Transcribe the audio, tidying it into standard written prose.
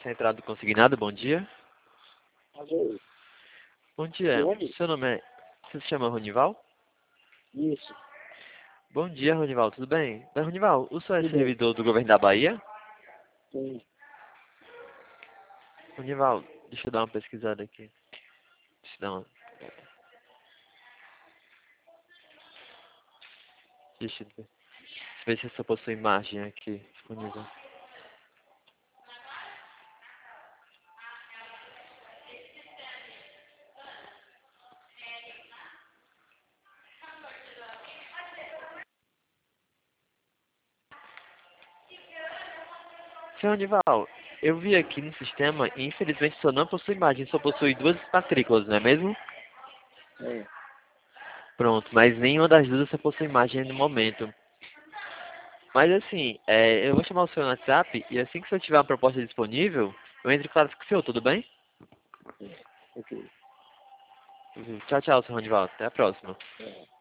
Central do Consignado, bom dia. Alô? Bom dia, Rony? seu nome é... Você se chama Ronival? Isso. Bom dia, Ronival, tudo bem? Ronival, o senhor é Tudo bem. servidor do governo da Bahia? Sim. Ronival, deixa eu dar uma pesquisada aqui. Deixa eu dar uma... Deixa eu ver se eu só possui imagem aqui disponível. Senhor Ronival, eu vi aqui no sistema e infelizmente só não possui imagem, só possui duas matrículas, não é mesmo? É. Pronto, mas nenhuma das duas só possui imagem no momento. Mas assim, eu vou chamar o senhor no WhatsApp e assim que o senhor tiver uma proposta disponível, eu entro em contato com o senhor, tudo bem? É. Ok. Tchau, tchau, senhor Ronival. Até a próxima. É.